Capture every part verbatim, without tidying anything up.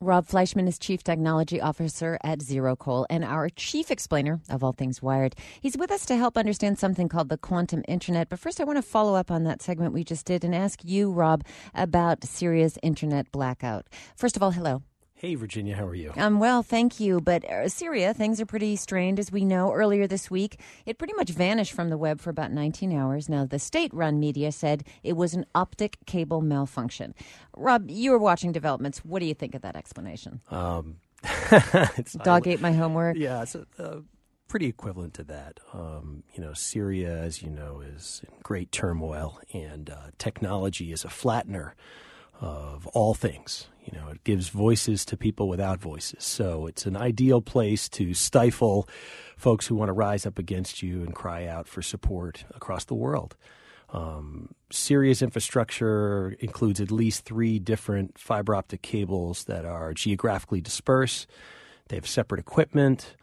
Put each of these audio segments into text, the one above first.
Rob Fleischman is Chief Technology Officer at ZeroCoal and our Chief Explainer of all things wired. He's with us to help understand something called the quantum internet. But first, I want to follow up on that segment we just did and ask you, Rob, about Syria's internet blackout. First of all, hello. Hey, Virginia, how are you? Um, well, thank you. But uh, Syria, things are pretty strained, as we know. Earlier this week, it pretty much vanished from the web for about nineteen hours. Now, the state-run media said it was an optic cable malfunction. Rob, you were watching developments. What do you think of that explanation? Um, it's Dog ate my homework. Yeah, it's a, a pretty equivalent to that. Um, you know, Syria, as you know, is in great turmoil, and uh, technology is a flattener of all things. You know, it gives voices to people without voices. So it's an ideal place to stifle folks who want to rise up against you and cry out for support across the world. Um, Syria's infrastructure includes at least three different fiber optic cables that are geographically dispersed. They have separate equipment.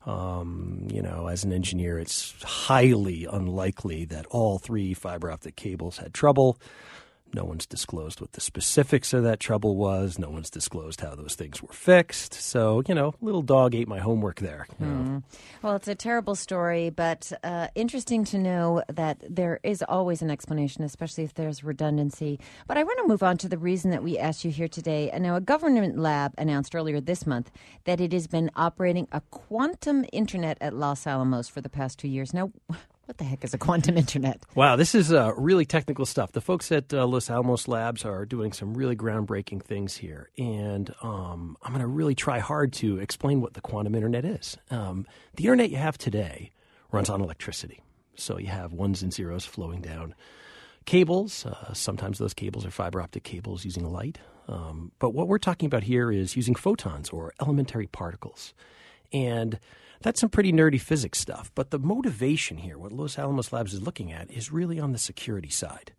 Um, you know, as an engineer, it's highly unlikely that all three fiber optic cables had trouble. No one's disclosed what the specifics of that trouble was. No one's disclosed how those things were fixed. So, you know, little dog ate my homework there. You know. Mm. Well, it's a terrible story, but uh, interesting to know that there is always an explanation, especially if there's redundancy. But I want to move on to the reason that we asked you here today. And now, a government lab announced earlier this month that it has been operating a quantum internet at Los Alamos for the past two years. Now, what the heck is a quantum internet? Wow, this is uh, really technical stuff. The folks at uh, Los Alamos Labs are doing some really groundbreaking things here. And um, I'm going to really try hard to explain what the quantum internet is. Um, the internet you have today runs on electricity. So you have ones and zeros flowing down cables. Uh, sometimes those cables are fiber optic cables using light. Um, but what we're talking about here is using photons or elementary particles. And that's some pretty nerdy physics stuff. But the motivation here, what Los Alamos Labs is looking at, is really on the security side.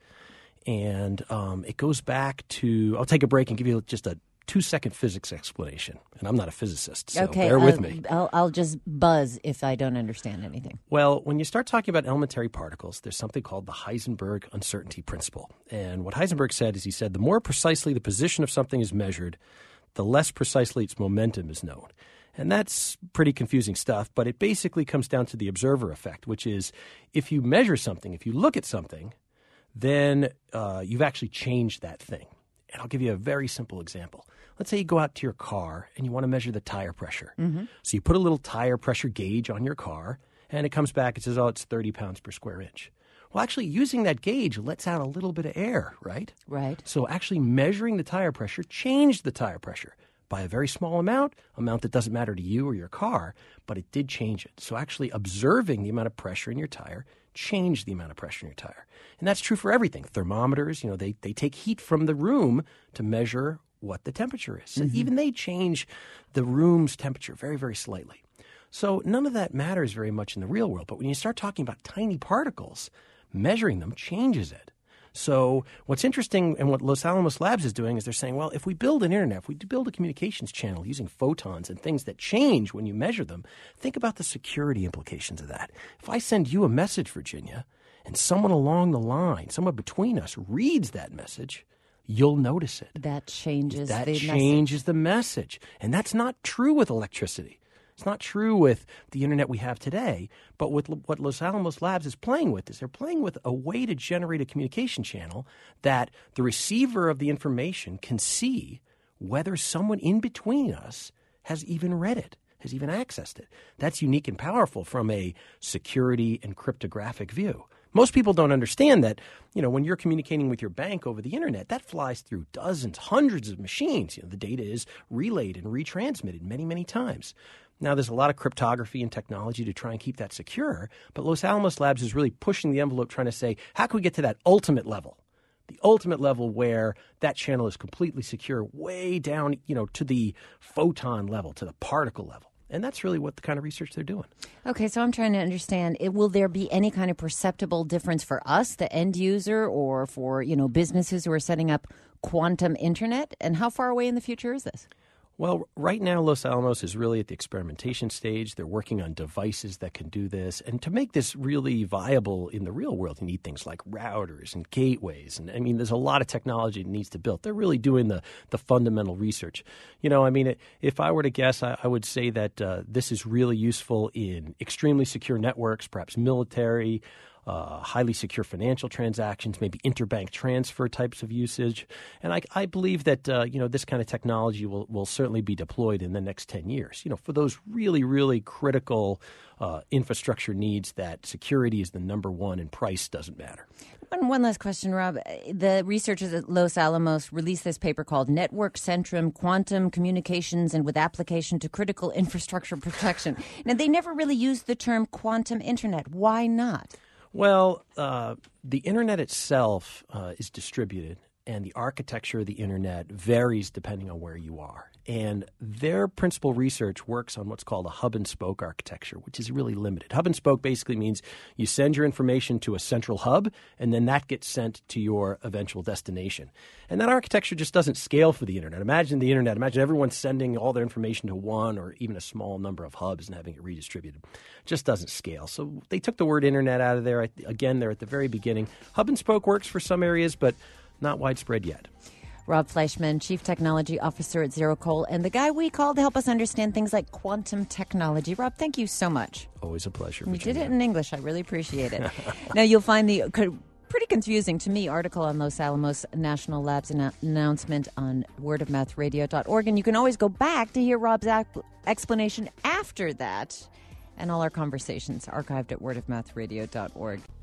And um, it goes back to – I'll take a break and give you just a two-second physics explanation. And I'm not a physicist, so okay, bear with uh, me. I'll, I'll just buzz if I don't understand anything. Well, when you start talking about elementary particles, there's something called the Heisenberg uncertainty principle. And what Heisenberg said is he said the more precisely the position of something is measured, the less precisely its momentum is known. And that's pretty confusing stuff, but it basically comes down to the observer effect, which is if you measure something, if you look at something, then uh, you've actually changed that thing. And I'll give you a very simple example. Let's say you go out to your car and you want to measure the tire pressure. Mm-hmm. So you put a little tire pressure gauge on your car, and it comes back and says, oh, it's thirty pounds per square inch. Well, actually, using that gauge lets out a little bit of air, right? Right. So actually measuring the tire pressure changed the tire pressure. By a very small amount, amount that doesn't matter to you or your car, but it did change it. So actually observing the amount of pressure in your tire changed the amount of pressure in your tire. And that's true for everything. Thermometers, you know, they, they take heat from the room to measure what the temperature is. So mm-hmm. even they change the room's temperature very, very slightly. So none of that matters very much in the real world. But when you start talking about tiny particles, measuring them changes it. So what's interesting and what Los Alamos Labs is doing is they're saying, well, if we build an internet, if we build a communications channel using photons and things that change when you measure them, think about the security implications of that. If I send you a message, Virginia, and someone along the line, someone between us reads that message, you'll notice it. That changes that the message. That message. changes the message. And that's not true with electricity. It's not true with the internet we have today, but with what Los Alamos Labs is playing with is they're playing with a way to generate a communication channel that the receiver of the information can see whether someone in between us has even read it, has even accessed it. That's unique and powerful from a security and cryptographic view. Most people don't understand that, you know, when you're communicating with your bank over the internet, that flies through dozens, hundreds of machines. You know, the data is relayed and retransmitted many, many times. Now, there's a lot of cryptography and technology to try and keep that secure, but Los Alamos Labs is really pushing the envelope trying to say, how can we get to that ultimate level? The ultimate level where that channel is completely secure way down, you know, to the photon level, to the particle level. And that's really what the kind of research they're doing. Okay, so I'm trying to understand, it, will there be any kind of perceptible difference for us, the end user, or for, you know, businesses who are setting up quantum internet? And how far away in the future is this? Well, right now, Los Alamos is really at the experimentation stage. They're working on devices that can do this. And to make this really viable in the real world, you need things like routers and gateways. And I mean, there's a lot of technology that needs to build. They're really doing the, the fundamental research. You know, I mean, if I were to guess, I, I would say that uh, this is really useful in extremely secure networks, perhaps military, Uh, highly secure financial transactions, maybe interbank transfer types of usage. And I, I believe that, uh, you know, this kind of technology will, will certainly be deployed in the next ten years, you know, for those really, really critical uh, infrastructure needs that security is the number one and price doesn't matter. One, one last question, Rob. The researchers at Los Alamos released this paper called Network Centrum, Quantum Communications and with Application to Critical Infrastructure Protection. Now, they never really used the term quantum internet. Why not? Well, uh, the Internet itself uh, is distributed, and the architecture of the Internet varies depending on where you are. And their principal research works on what's called a hub-and-spoke architecture, which is really limited. Hub-and-spoke basically means you send your information to a central hub, and then that gets sent to your eventual destination. And that architecture just doesn't scale for the Internet. Imagine the Internet. Imagine everyone sending all their information to one or even a small number of hubs and having it redistributed. It just doesn't scale. So they took the word Internet out of there. Again, they're at the very beginning. Hub-and-spoke works for some areas, but not widespread yet. Rob Fleischman, Chief Technology Officer at Zerocol, and the guy we called to help us understand things like quantum technology. Rob, thank you so much. Always a pleasure. You did it in English. I really appreciate it. Now, you'll find the pretty confusing to me article on Los Alamos National Labs an- announcement on word of mouth radio dot org, and you can always go back to hear Rob's ac- explanation after that, and all our conversations archived at word of mouth radio dot org.